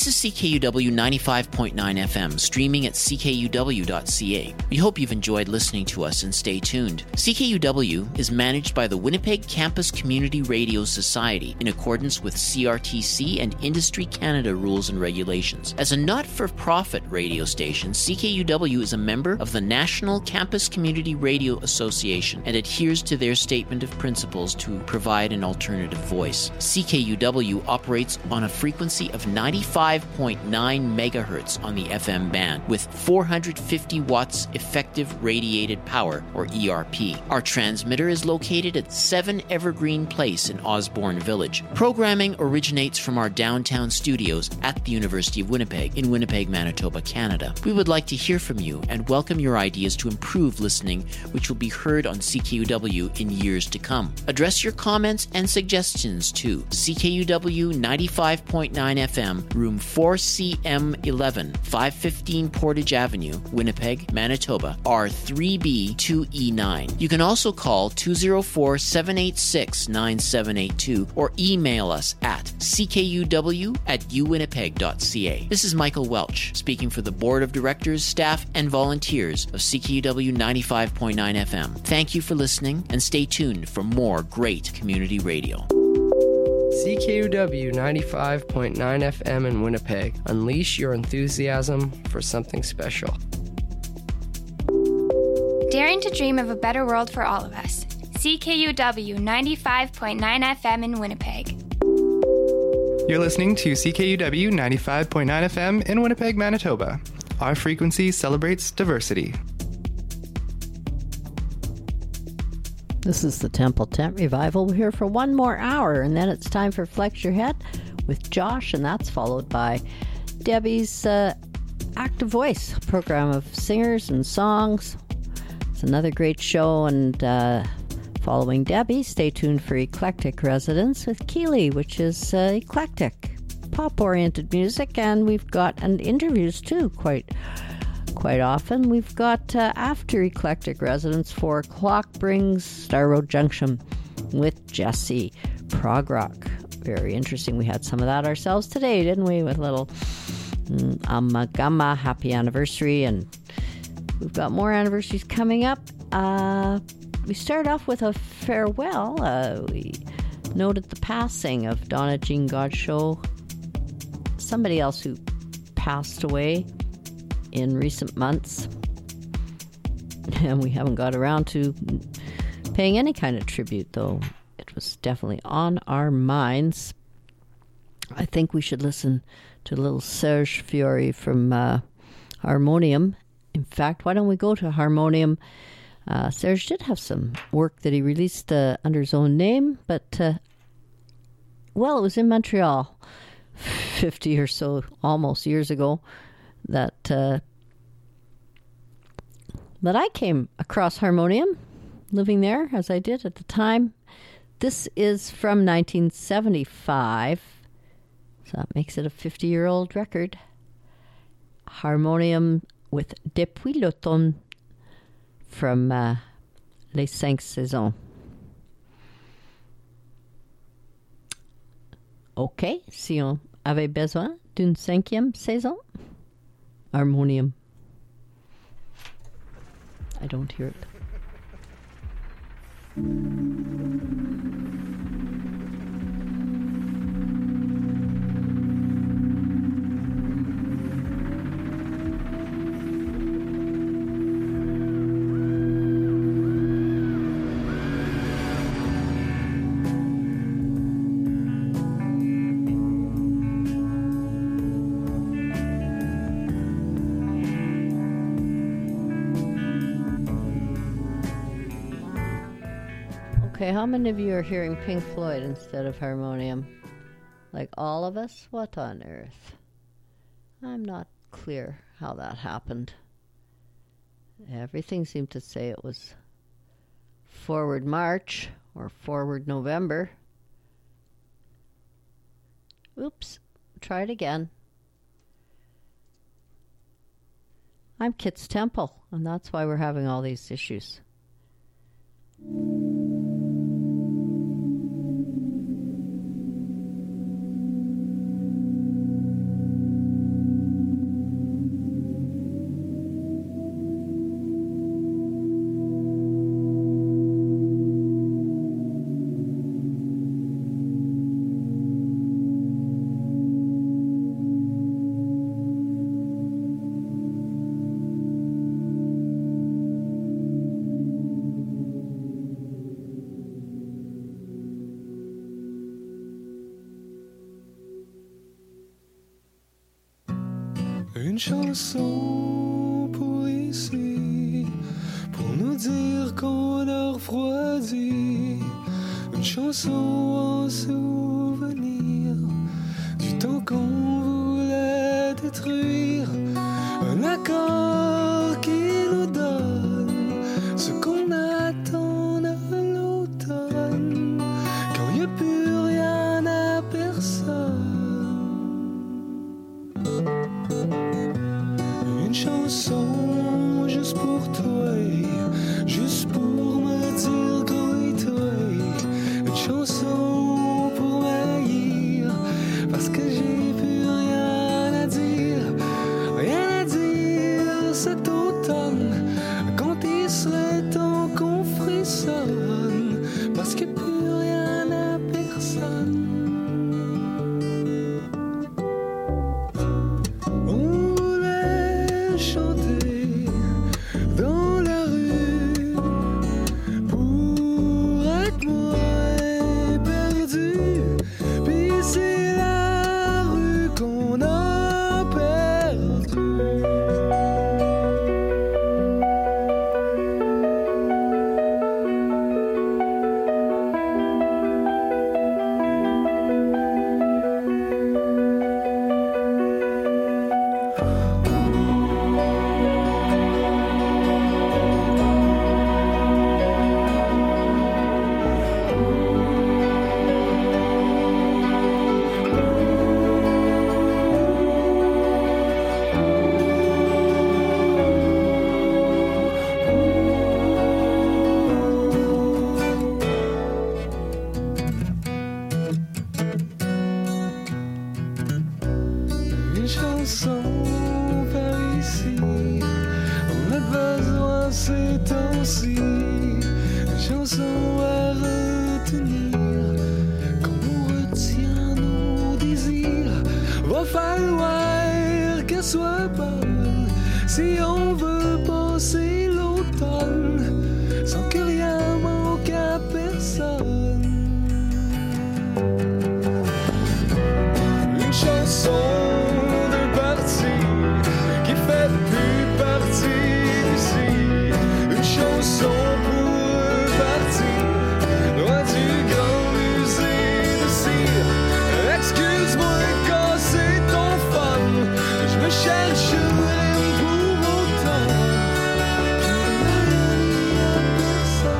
This is CKUW 95.9 FM, streaming at ckuw.ca. We hope you've enjoyed listening to us and stay tuned. CKUW is managed by the Winnipeg Campus Community Radio Society in accordance with CRTC and Industry Canada rules and regulations. As a not-for-profit radio station, CKUW is a member of the National Campus Community Radio Association and adheres to their statement of principles to provide an alternative voice. CKUW operates on a frequency of 95.9 megahertz on the FM band with 450 watts effective radiated power, or ERP. Our transmitter is located at 7 Evergreen Place in Osborne Village. Programming originates from our downtown studios at the University of Winnipeg in Winnipeg, Manitoba, Canada. We would like to hear from you and welcome your ideas to improve listening, which will be heard on CKUW in years to come. Address your comments and suggestions to CKUW 95.9 FM, room 4CM11, 515 Portage Avenue, Winnipeg, Manitoba, R3B2E9. You can also call 204-786-9782 or email us at ckuw@uwinnipeg.ca. This is Michael Welch, speaking for the Board of Directors, staff, and volunteers of CKUW 95.9 FM. Thank you for listening, and stay tuned for more great community radio. CKUW 95.9 FM in Winnipeg. Unleash your enthusiasm for something special. Daring to dream of a better world for all of us. CKUW 95.9 FM in Winnipeg. You're listening to CKUW 95.9 FM in Winnipeg, Manitoba. Our frequency celebrates diversity. This is the Temple Tent Revival. We're here for one more hour, and then it's time for Flex Your Head with Josh, and that's followed by Debbie's Active Voice, a program of singers and songs. It's another great show, and following Debbie, stay tuned for Eclectic Residence with Keely, which is eclectic, pop-oriented music, and we've got interviews too, quite often. We've got after Eclectic Residence, 4 o'clock brings Star Road Junction with Jesse, prog rock. Very interesting. We had some of that ourselves today, didn't we? With a little Amagama happy anniversary, and we've got more anniversaries coming up. We start off with a farewell. We noted the passing of Donna Jean Godchaux, somebody else who passed away in recent months, and we haven't got around to paying any kind of tribute, though it was definitely on our minds. I think we should listen to a little Serge Fiori from Harmonium. In fact, why don't we go to Harmonium? Serge did have some work that he released under his own name, but it was in Montreal 50 or so almost years ago that I came across Harmonium, living there as I did at the time. This is from 1975, so that makes it a 50-year-old record. Harmonium with Depuis l'automne from Les 5 Saisons. OK, si on avait besoin d'une 5e saison, Harmonium. I don't hear it. Okay, how many of you are hearing Pink Floyd instead of Harmonium? Like all of us? What on earth? I'm not clear how that happened. Everything seemed to say it was Forward March or Forward November. Oops, try it again. I'm Kit's Temple, and that's why we're having all these issues. Une chanson pour ici, pour nous dire qu'on a refroidi. Une chanson en souvenir du temps qu'on voulait détruire. Un accord qui nous donne ce qu'on attend de l'automne, quand il n'y a plus rien à personne. Une chanson juste pour toi, juste pour me dire toi. Une chanson pour m'haïr, parce que j'ai plus rien à dire cet automne, quand il serait temps qu'on frissonne, parce qu'il n'y a plus rien à personne. Chanter dans la rue pour être moins perdu. Puis c'est la rue qu'on a perdu. Une chanson par ici, on a besoin ces temps-ci. Une chanson à retenir, comme on retient nos désirs. Va falloir qu'elle soit bonne si on veut passer l'automne sans que rien manque à personne. Une chanson qui fait plus partie d'ici. Une chanson pour partir loin du grand musée de cire. Excuse-moi quand c'est ton fun, je me cherche une pour autant. Je n'ai rien à personne.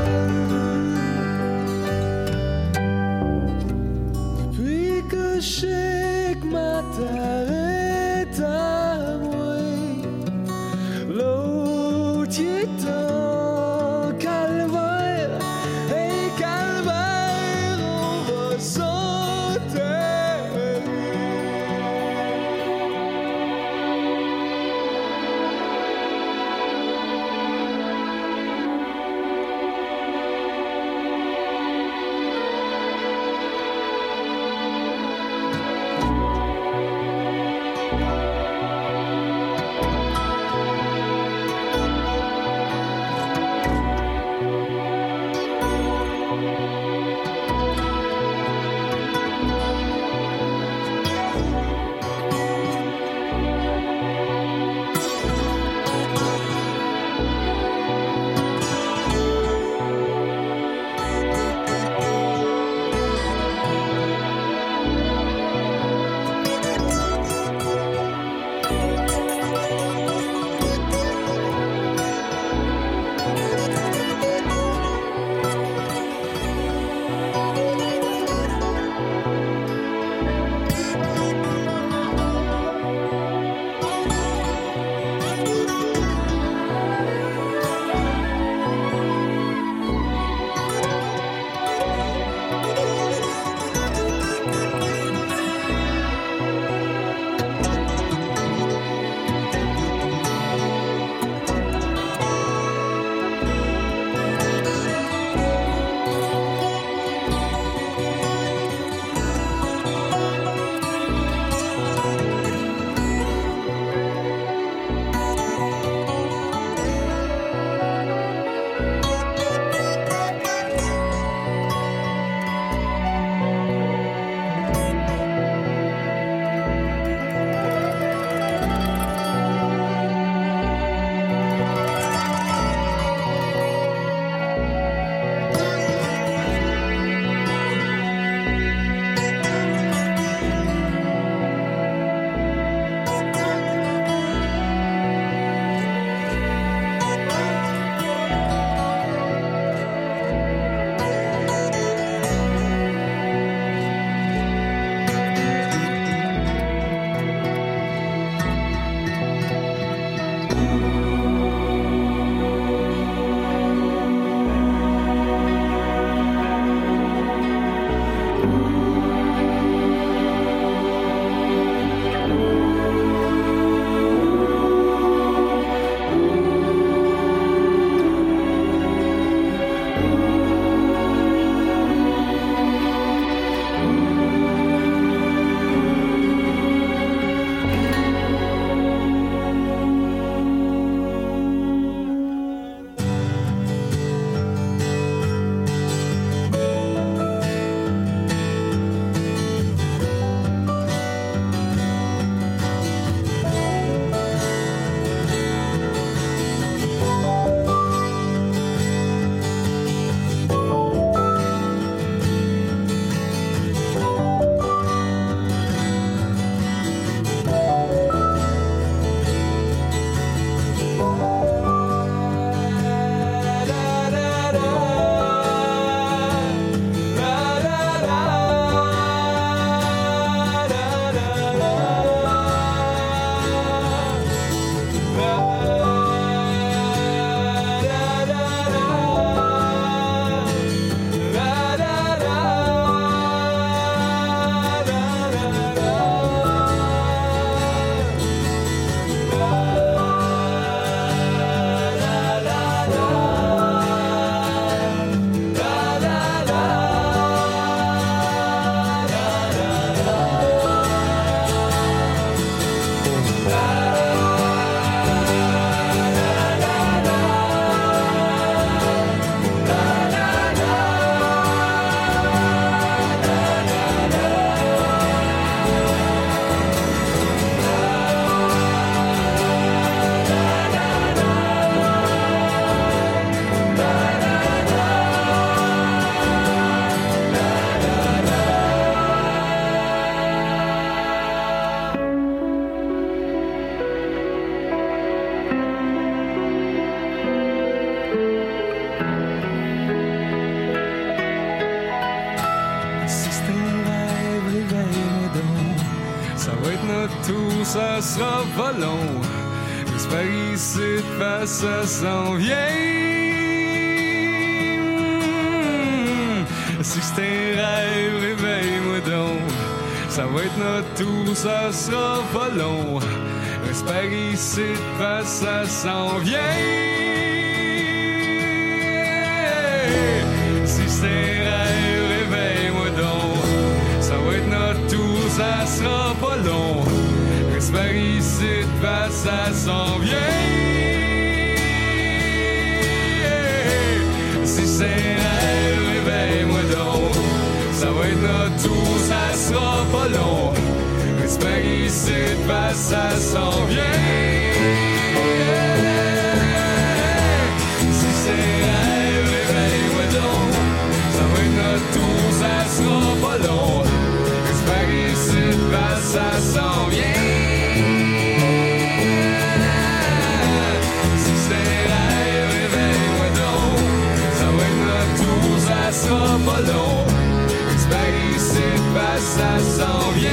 ça sera pas long. Reste par ici, face ça s'en vient. Si c'est un rêve, réveille-moi donc. Ça va être notre tour, ça sera pas long. Reste par ici, face ça s'en vient. Si c'est un rêve, réveille-moi donc. Ça va être notre tour, ça sera pas long. Reste par ici, face ça s'en vient. Si c'est un rêve, réveille-moi donc. Ça va être notre tour, ça sera pas long. Reste par ici, face ça s'en vient. Si c'est un rêve, réveille-moi donc. Ça va être notre tour, ça sera pas long. Reste par ici, face ça s'en vient. Si c'est un rêve, réveille-moi donc. Ça va être notre tour, ça sera pas long. Reste par ici, face ça s'en vient.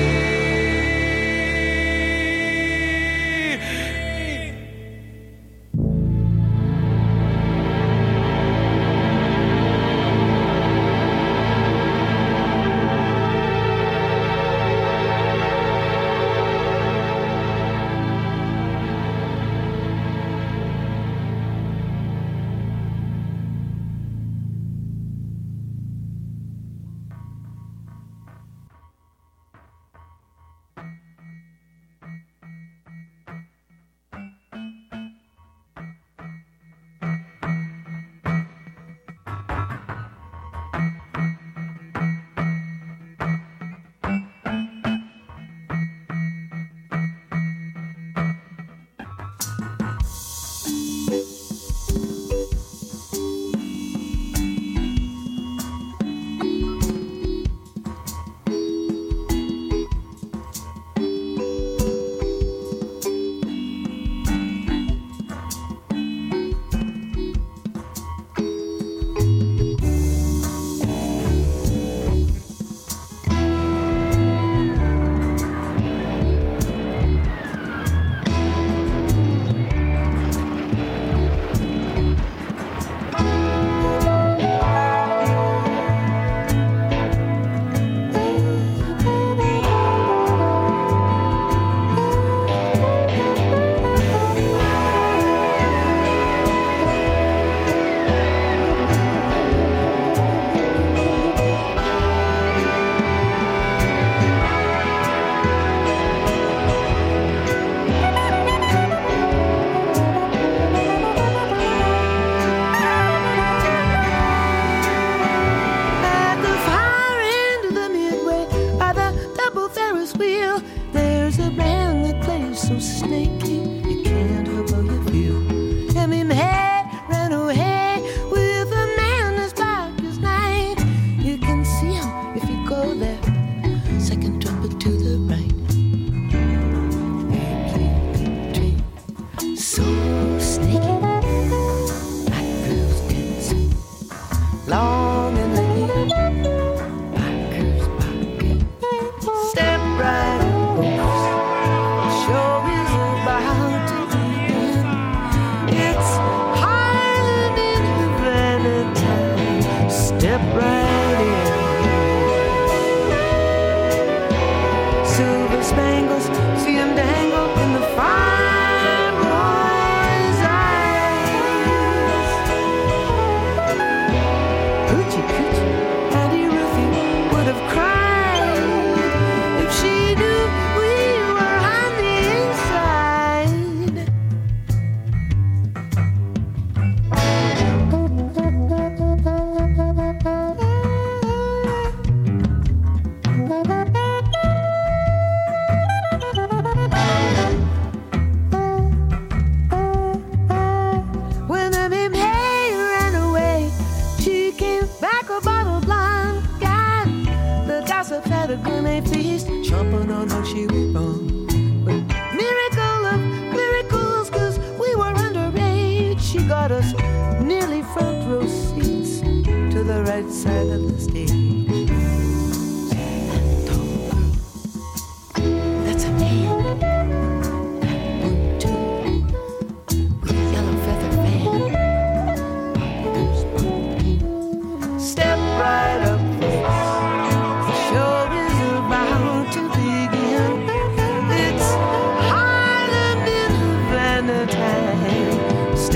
got us nearly front row seats to the right side of the stage. That tall girl, that's a man.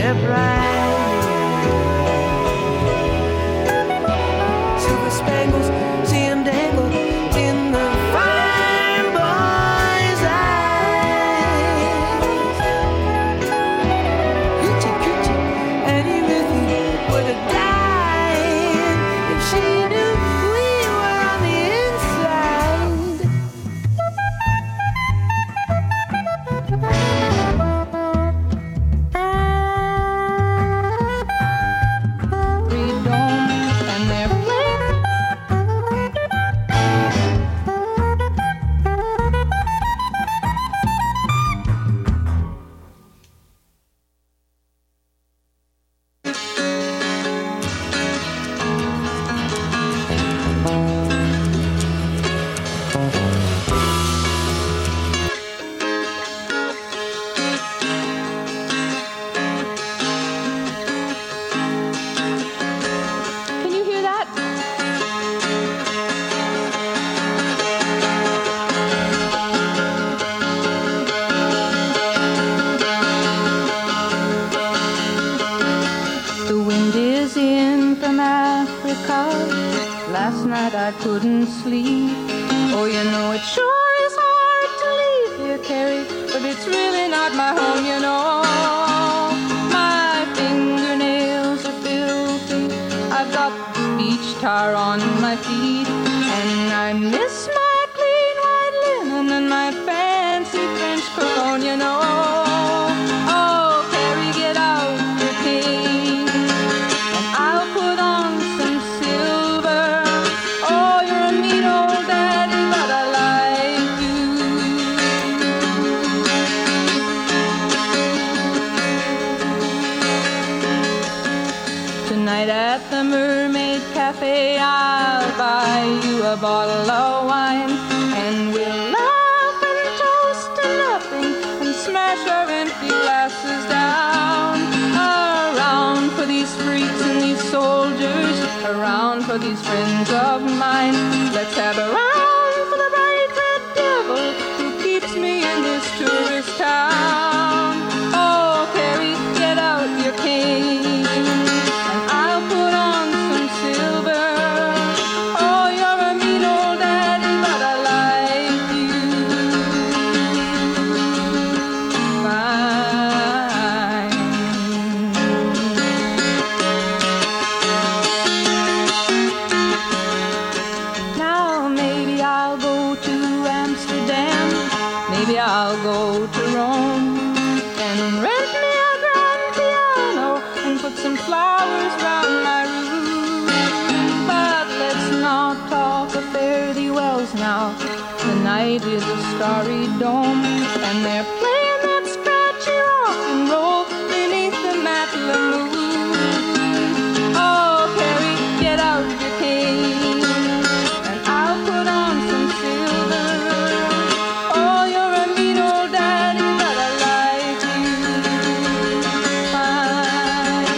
step right in. Silver spangles, see him dangle in the fine boy's eyes. Hoochie coochie, Annie Ruthie would have died if she knew we were on the inside. Freedom and their Can you hear that? The wind is in from Africa. Last night I couldn't sleep. Oh, you know it sure is hard to leave here, Carrie, but it's really not my home, you know. My fingernails are filthy. I've got beach tar on my feet, and I miss my clean white linen and my fancy French cologne, you know. Oh, Carrie, get out your cane, and I'll put on some silver. Oh, you're a mean old daddy, but I like you. Tonight at the Mermaid Cafe, I'll buy you a bottle of wine, and we'll laugh and toast to nothing and smash our empty glasses down. Around for these freaks and these soldiers, around for these friends of mine. Let's have a round for the bright red devil who keeps me in this tourist town. Oh, Carrie, get out your cane, and I'll put on some silver. Oh, you're a mean old daddy, but I like you. Fine. Now maybe I'll go to Amsterdam, maybe I'll go to Rome, and rent me a grand piano and put some flowers round my room. But let's not talk of fare-thee-wells now. The night is a starry dome, and they're playing that scratchy rock and roll beneath the Matla moon. Oh, Carrie, get out your cane, and I'll put on some silver. Oh, you're a mean old daddy, but I like you. Fine.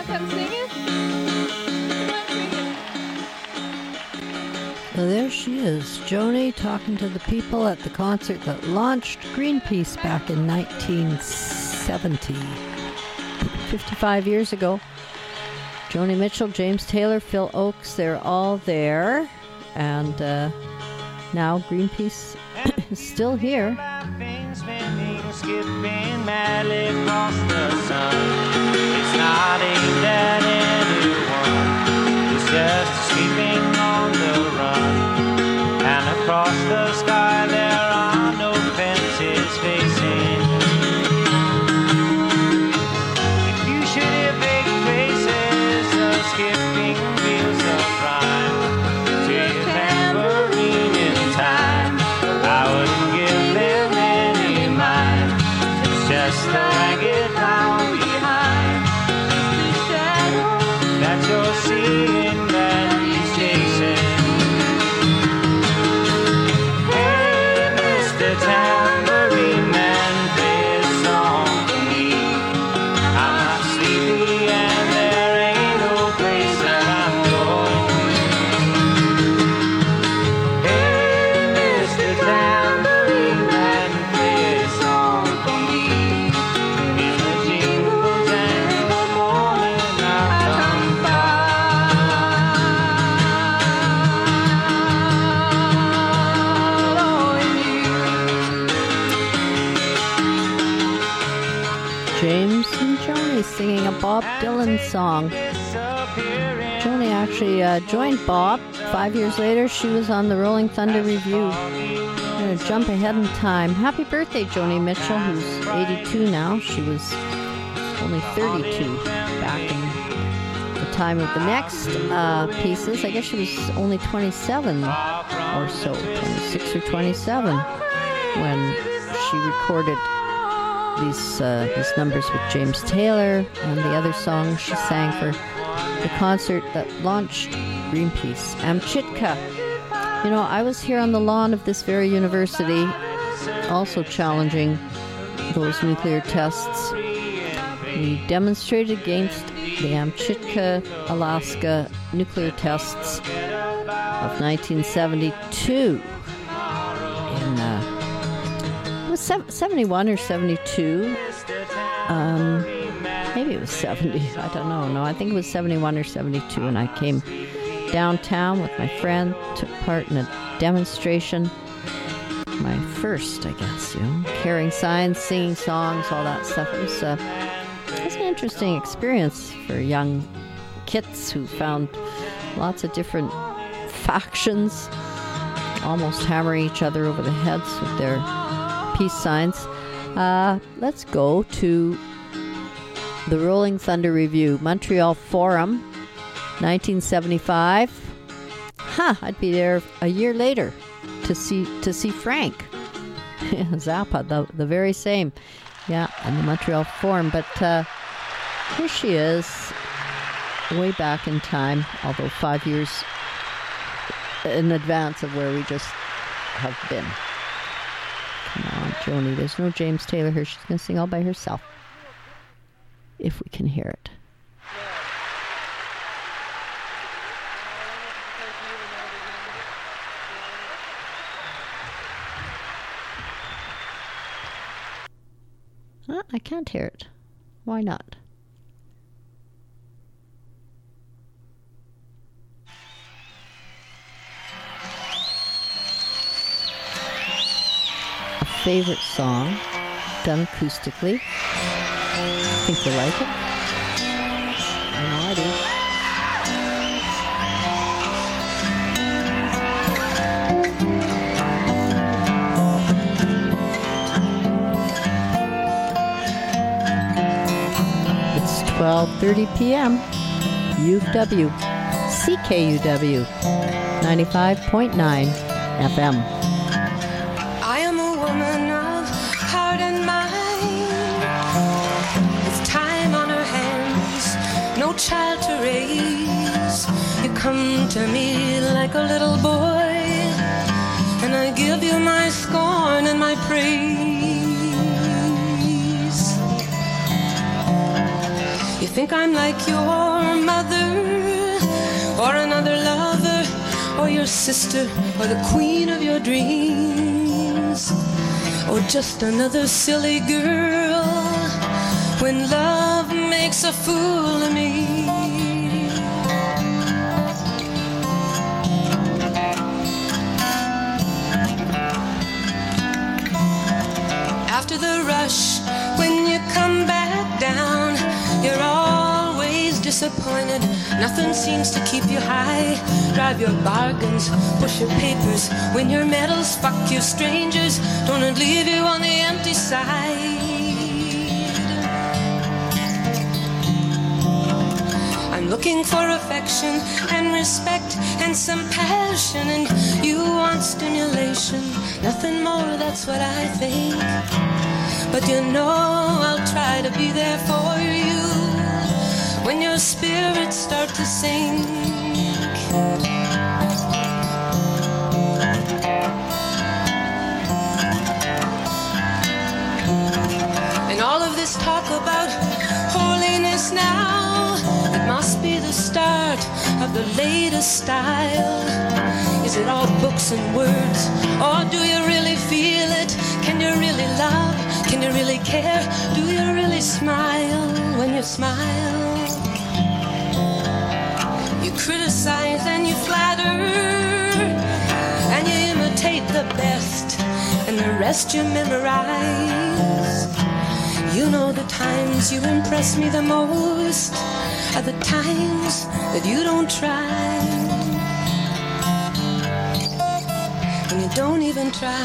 come sing it? So there she is, Joni talking to the people at the concert that launched Greenpeace back in 1970. 55 years ago. Joni Mitchell, James Taylor, Phil Oakes, they're all there. And now Greenpeace is still here. Skipping madly across the sun. It's not aimed at anyone. It's just escaping on the run. And across the sky there are no fences facing. If you should hear big faces of skipping wheels of rhyme to your tambourine in time, I wouldn't give them any mind. It's just a ragged town behind the shadow that you're seeing that he's chasing. Hey, Mr. Tambourine Man, play a song for me. I'm not sleepy and there ain't no place that I'm going. Hey, Mr. Tambourine Man, play a song for me. In the jingle jangle morning I'll come following you. James and Joni singing a Bob Dylan song. Joni actually joined Bob. 5 years later, she was on the Rolling Thunder Review. I'm going to jump ahead in time. Happy birthday, Joni Mitchell, who's 82 now. She was only 32 back in the time of the next pieces. I guess she was only 27 or so, 26 or 27, when she recorded these numbers with James Taylor and the other songs she sang for the concert that launched Greenpeace. Amchitka. You know, I was here on the lawn of this very university, also challenging those nuclear tests. We demonstrated against the Amchitka, Alaska nuclear tests of 1972. It was 71 or 72. Maybe it was 70. I don't know. No, I think it was 71 or 72. And I came downtown with my friend, took part in a demonstration. My first, I guess, carrying signs, singing songs, all that stuff. It was an interesting experience for young kids who found lots of different factions almost hammering each other over the heads with their peace signs. Let's go to the Rolling Thunder Review, Montreal Forum, 1975. I'd be there a year later to see Frank Zappa, the very same, and the Montreal Forum. But here she is, way back in time, although 5 years in advance of where we just have been. Come on, Joni. There's no James Taylor here. She's going to sing all by herself, if we can hear it. I can't hear it. Why not? A favorite song, done acoustically. Think you like it? I know I do. It's 12:30 p.m. UW, CKUW, 95.9 FM. I am a woman of heart and mind, with time on her hands, no child to raise. You come to me like a little boy, and I give you my scorn and my praise. You think I'm like your mother, or another lover, or your sister, or the queen of your dreams, or just another silly girl when love makes a fool of me. After the rush, when you come back down, you're always disappointed. Nothing seems to keep you high. Drive your bargains, push your papers, win your medals, fuck your strangers. Don't it leave you on the empty side? I'm looking for affection and respect and some passion, and you want stimulation. Nothing more, that's what I think. But you know I'll try to be there for you when your spirits start to sink. And all of this talk about holiness now, it must be the start of the latest style. Is it all books and words, or do you really feel it? Can you really love? Can you really care? Do you really smile when you smile? You criticize and you flatter, and you imitate the best, and the rest you memorize. You know the times you impress me the most are the times that you don't try, and you don't even try.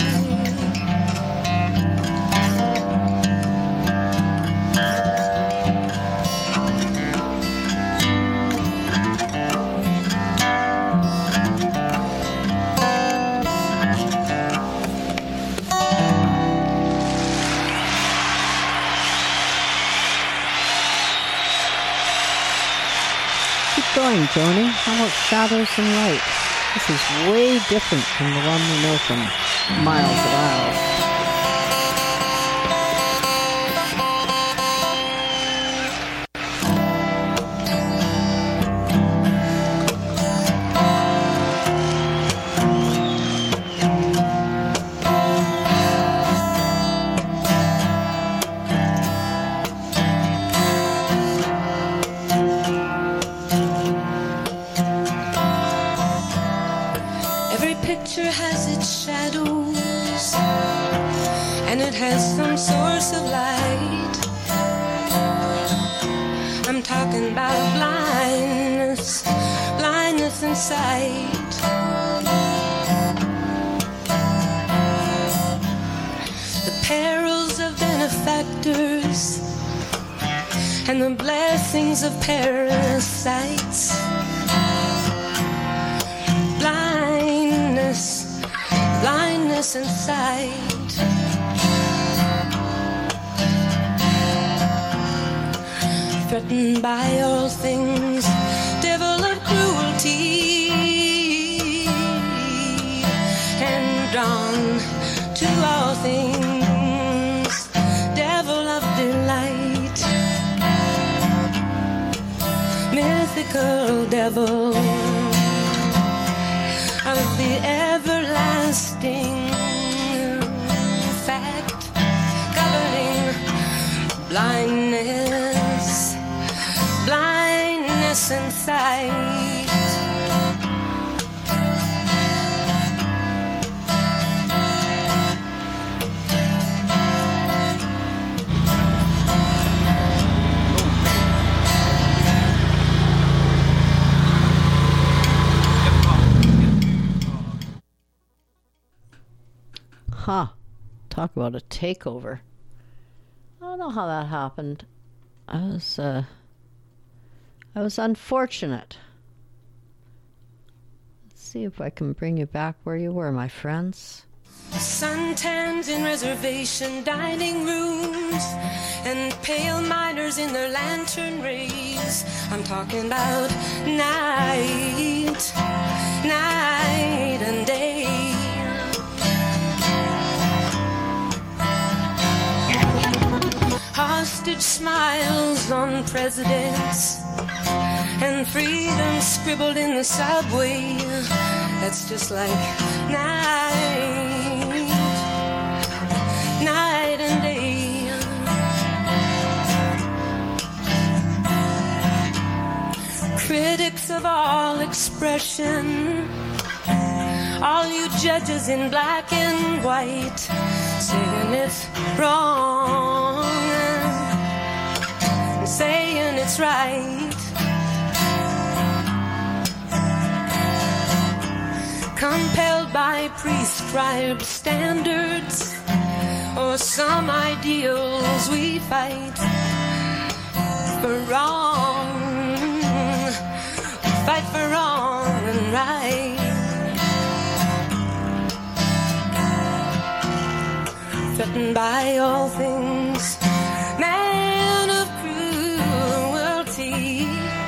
Going, Joni. How about Shadows and Light? This is way different from the one we know from Miles of Ours. And the blessings of parasites, blindness, blindness and sight. Threatened by all things, devil of cruelty, and drawn to all things, devil of delight. Mythical devil of the everlasting fact, governing blindness, blindness and sight. Huh. Talk about a takeover. I don't know how that happened. I was unfortunate. Let's see if I can bring you back where you were, my friends. Suntans in reservation dining rooms, and pale miners in their lantern rays. I'm talking about night, night and day. hostage smiles on presidents, and freedom scribbled in the subway. That's just like night, night and day. Critics of all expression, all you judges in black and white, saying it's wrong, saying it's right. Compelled by prescribed standards or some ideals we fight for wrong, fight for wrong and right. Threatened by all things, man of cruelty,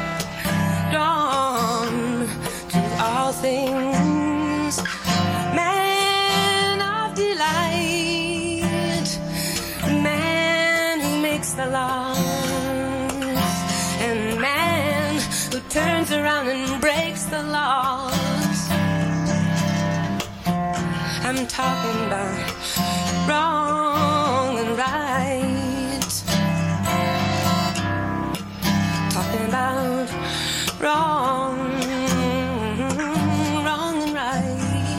drawn to all things, man of delight, man who makes the laws, and man who turns around and breaks the laws. I'm talking about wrong and right, talking about wrong, wrong and right.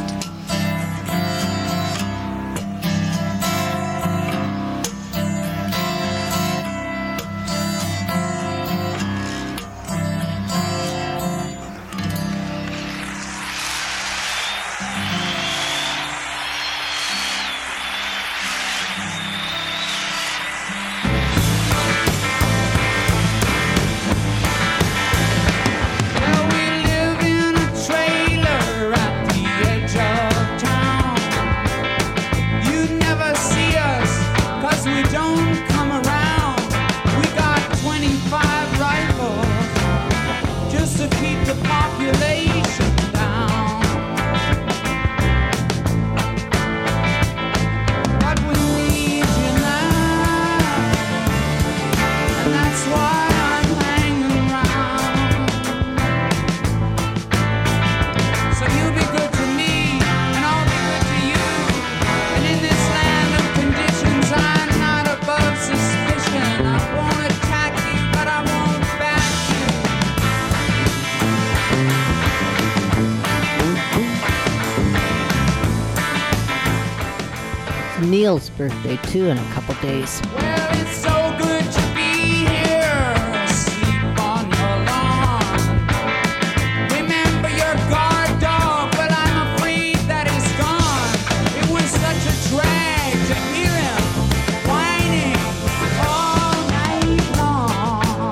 Neil's birthday too in a couple days. Well, it's so good to be here, sleep on your lawn. Remember your guard dog, but I'm afraid that he's gone. It was such a drag to hear him whining all night long.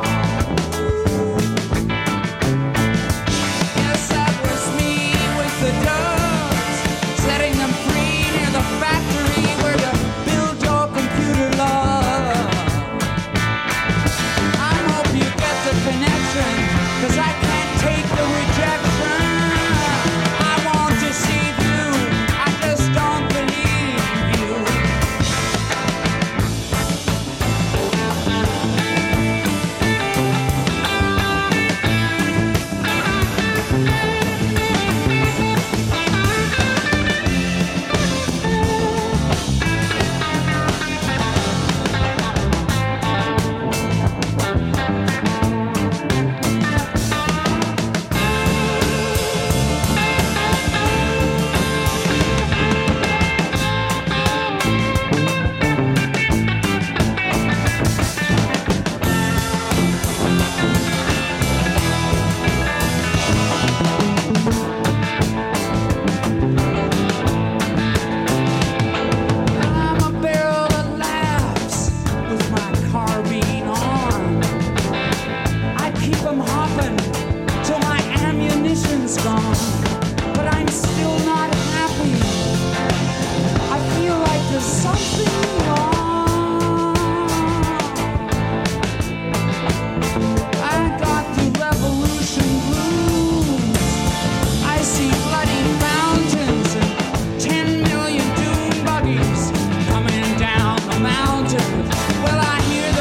Yes, that was me with the doves, setting them free near the factory where to build your computer love. I hope you get the connection, 'cause I can't take the rejection. I want to deceive you, I just don't believe you. I'm a barrel that laughs with my carbine on. I keep 'em hopping till my ammunition's gone. But I'm still not happy. I feel like there's something wrong. I got the revolution blues. I see bloody mountains and 10 million dune buggies coming down the mountain. Well, I hear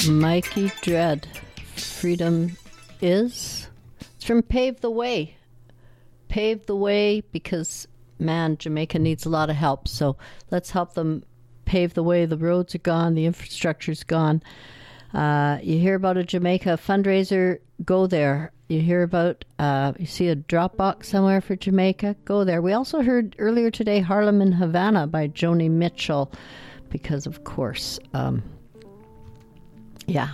Mikey Dread. Freedom is. It's from Pave the Way. Pave the way because, man, Jamaica needs a lot of help. So let's help them pave the way. The roads are gone. The infrastructure's gone. You hear about a Jamaica fundraiser, go there. You hear about, you see a drop box somewhere for Jamaica, go there. We also heard earlier today Harlem in Havana by Joni Mitchell because, of course, yeah,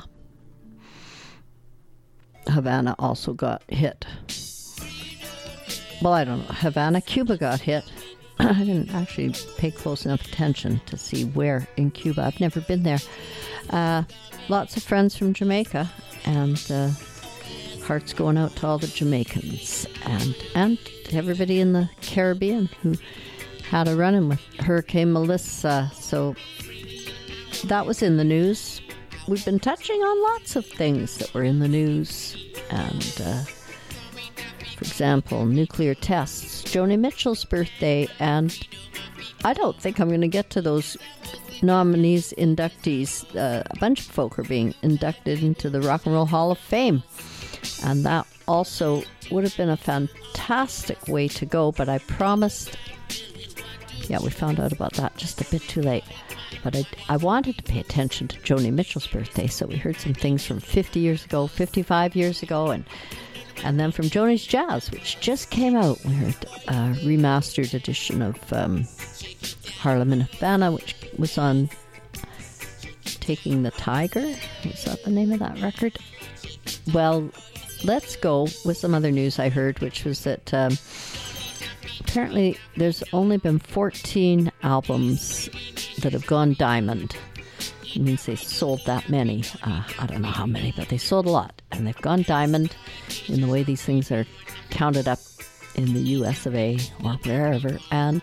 Havana also got hit. Well, I don't know. Havana, Cuba got hit. I didn't actually pay close enough attention to see where in Cuba. I've never been there. Lots of friends from Jamaica, and hearts going out to all the Jamaicans and to everybody in the Caribbean who had a run-in with Hurricane Melissa. So that was in the news. We've been touching on lots of things that were in the news, and for example, nuclear tests, Joni Mitchell's birthday, and I don't think I'm going to get to those nominees, inductees. A bunch of folk are being inducted into the Rock and Roll Hall of Fame, and that also would have been a fantastic way to go, but I promised, yeah, we found out about that just a bit too late, but I wanted to pay attention to Joni Mitchell's birthday, so we heard some things from 50 years ago, 55 years ago, and then from Joni's Jazz, which just came out. We heard a remastered edition of Harlem in Havana, which was on Taking the Tiger. Is that the name of that record? Well, let's go with some other news I heard, which was that apparently there's only been 14 albums that have gone diamond. It means they sold that many. I don't know how many, but they sold a lot. And they've gone diamond in the way these things are counted up in the US of A or wherever. And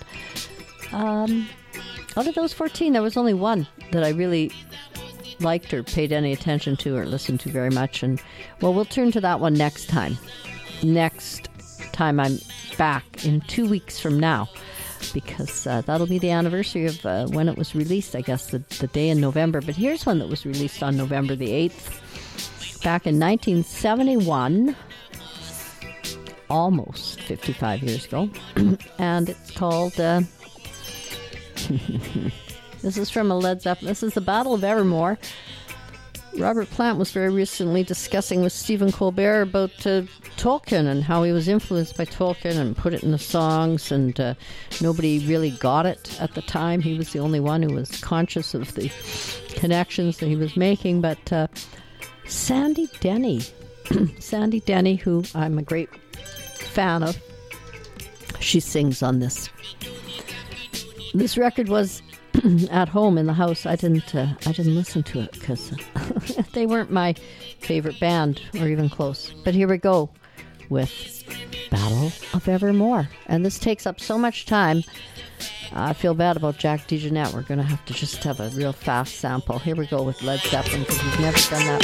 out of those 14, there was only one that I really liked or paid any attention to or listened to very much. And, well, we'll turn to that one next time. Next time I'm back in 2 weeks from now, because that'll be the anniversary of when it was released, I guess, the day in November. But here's one that was released on November the 8th, back in 1971, almost 55 years ago, and it's called, this is from a Led Zeppelin, this is the Battle of Evermore. Robert Plant was very recently discussing with Stephen Colbert about Tolkien and how he was influenced by Tolkien and put it in the songs, and nobody really got it at the time. He was the only one who was conscious of the connections that he was making. But Sandy Denny, Sandy Denny, who I'm a great fan of, she sings on this. This record was at home in the house. I didn't listen to it because they weren't my favorite band or even close. But here we go with Battle of Evermore. And this takes up so much time. I feel bad about Jack DeJohnette. We're going to have to just have a real fast sample. Here we go with Led Zeppelin because we've never done that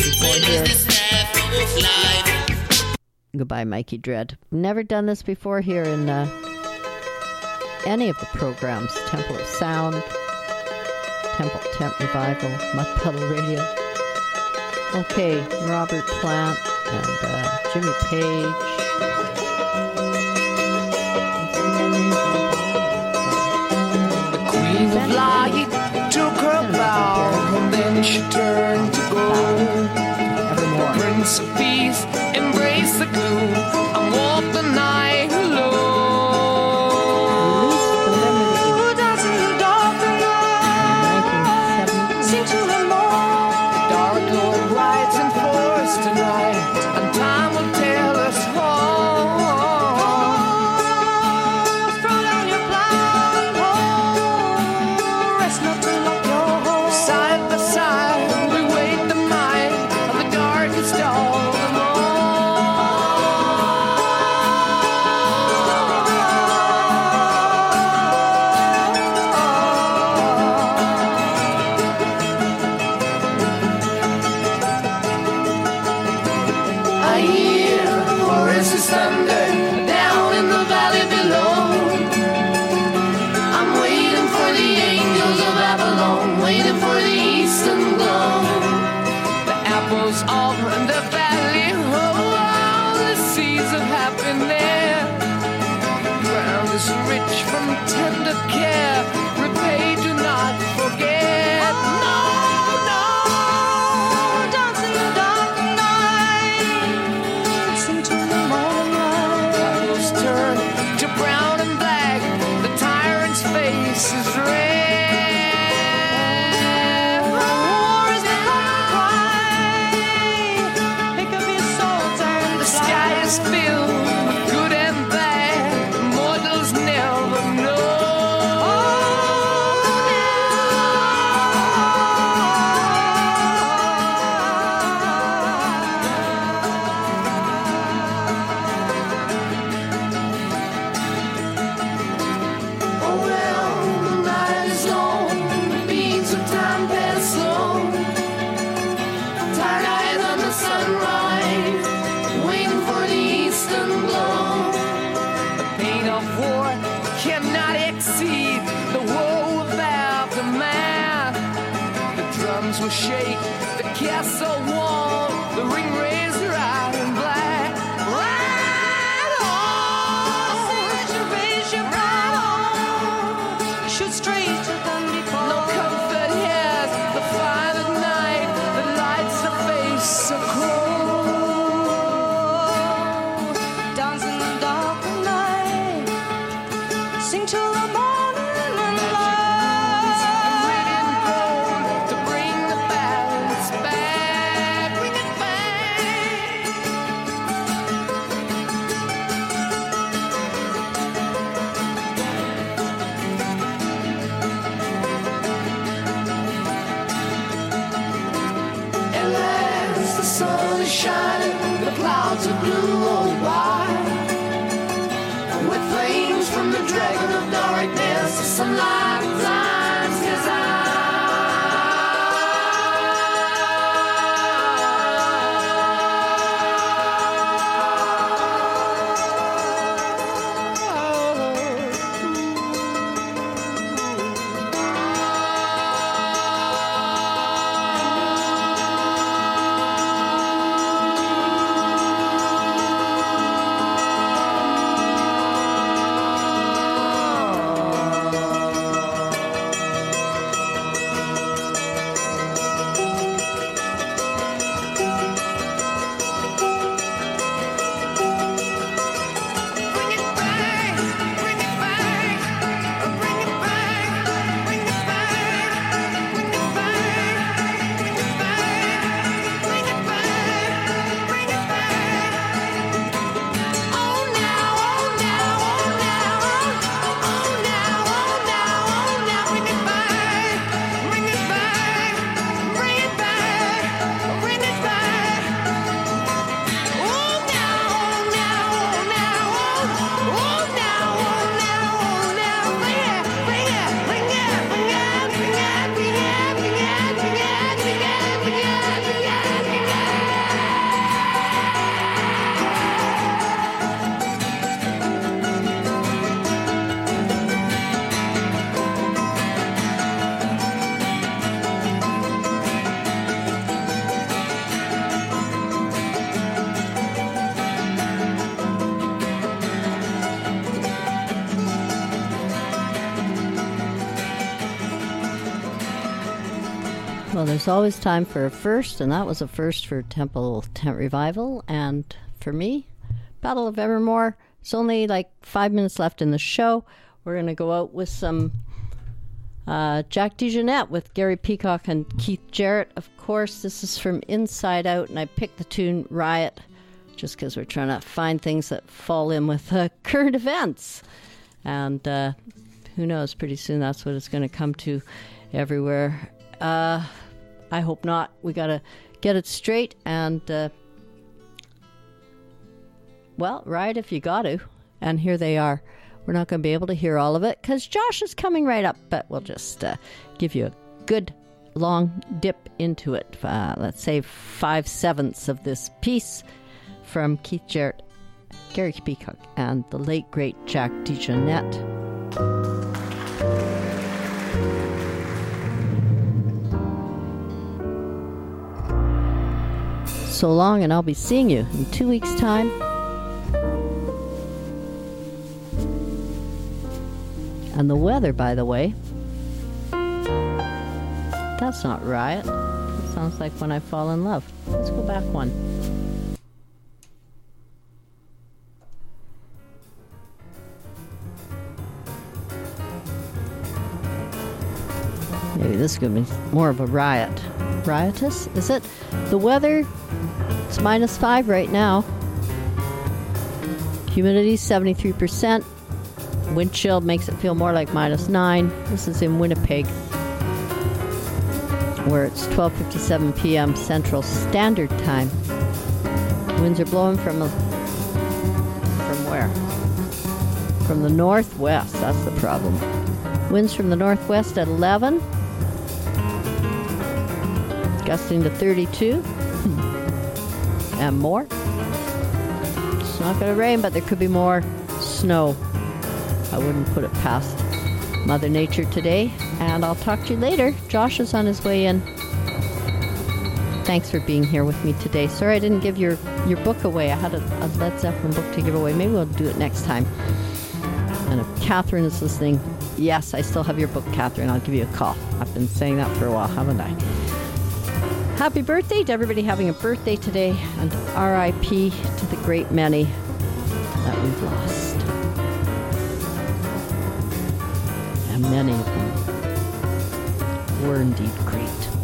before here. Goodbye, Mikey Dread. Never done this before here in any of the programs. Temple of Sound, Temple Tent Revival, Mud Puddle Radio. Okay, Robert Plant and Jimmy Page. The Queen of Light took her bow, and then she turned to gold. The Prince of Peace embraced the gloom and walked the night alone. meadows all in the valley. Oh, the seeds of happiness. Ground is rich from tender care. Repay, do not forget. No, no. Dance in the dark night. Sing to the morning light. Clouds turn to brown and black. The tyrant's face is red. Will shake the castle wall, the ring razor iron black. Right on, raise your right on, shoot straight to Dundee Fall. No comfort has the fire at night that lights the face so cold. Dance in the dark night, sing till the morning. Shining, the clouds are blue or white, with flames from the dragon of darkness, some lifetimes design. Well, there's always time for a first, and that was a first for Temple Tent Revival. And for me, Battle of Evermore. It's only like 5 minutes left in the show. We're going to go out with some Jack DeJohnette with Gary Peacock and Keith Jarrett. Of course, this is from Inside Out, and I picked the tune Riot just because we're trying to find things that fall in with current events. And who knows, pretty soon that's what it's going to come to everywhere. I hope not. We got to get it straight and, well, riot if you got to. And here they are. We're not going to be able to hear all of it because Josh is coming right up, but we'll just give you a good long dip into it. Let's say 5/7 of this piece from Keith Jarrett, Gary Peacock, and the late, great Jack DeJohnette. So long, and I'll be seeing you in 2 weeks' time. And the weather, by the way, that's not Riot. That sounds like When I Fall in Love. Let's go back one. Maybe this is going to be more of a riot. Riotous? Is it? The weather, it's -5 right now. Humidity, 73%. Wind chill makes it feel more like -9. This is in Winnipeg, where it's 12:57 p.m. Central Standard Time. Winds are blowing from where? From the northwest. That's the problem. Winds from the northwest at 11. Gusting to 32 and more. It's not going to rain, but there could be more snow. I wouldn't put it past Mother Nature today. And I'll talk to you later. Josh is on his way in. Thanks for being here with me today. Sorry I didn't give your book away. I had a Led Zeppelin book to give away. Maybe we'll do it next time. And if Catherine is listening, yes, I still have your book, Catherine. I'll give you a call. I've been saying that for a while, haven't I? Happy birthday to everybody having a birthday today, and R.I.P. to the great many that we've lost. And many of them were indeed great.